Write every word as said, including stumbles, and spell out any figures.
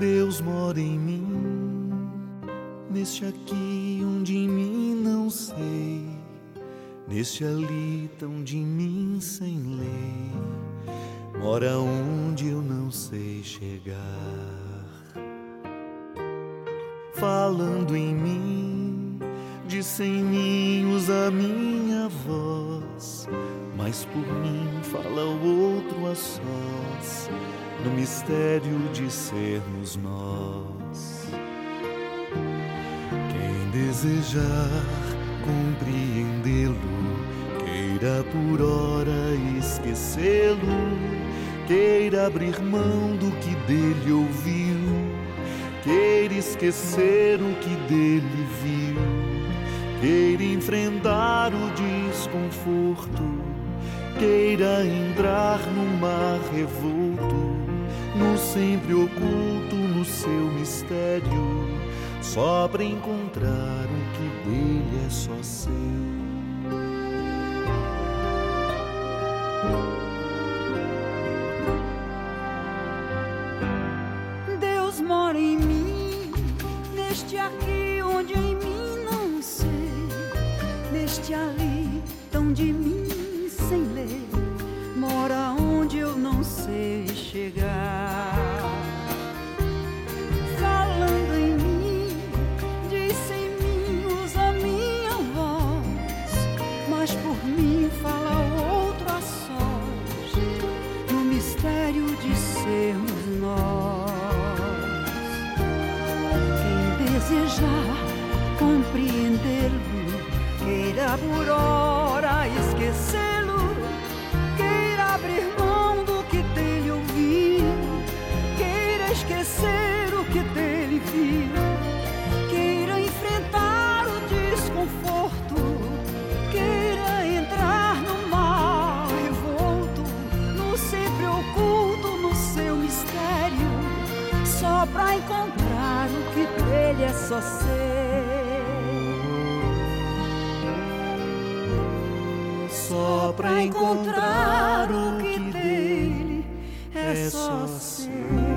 Deus mora em mim, neste aqui onde em mim não sei, neste ali tão de mim sem lei, mora onde eu não sei chegar. Falando em mim, disse em mim, usa minha voz, mas por mim fala o outro a sós, no mistério de sermos nós. Quem desejar compreendê-lo, queira por hora esquecê-lo, queira abrir mão do que dele ouviu, queira esquecer o que dele viu, queira enfrentar o desconforto, queira entrar no mar revolto, no sempre oculto, no seu mistério, só para encontrar o que dele é só seu. Deus mora em mim, neste aqui onde em mim não sei, neste ali tão de mim sem lei, mora onde eu não sei chegar. Falando em mim, disse em mim, usa minha voz, mas por mim fala outro a sós, no mistério de sermos nós. Quem desejar compreendê-lo, queira por hora esquecê-lo, queira abrir mão do que dele ouviu, queira esquecer o que dele viu, queira enfrentar o desconforto, queira entrar no mar revolto, no sempre oculto, no seu mistério, só pra encontrar o que dele é só ser. Só pra encontrar o que dele é só seu.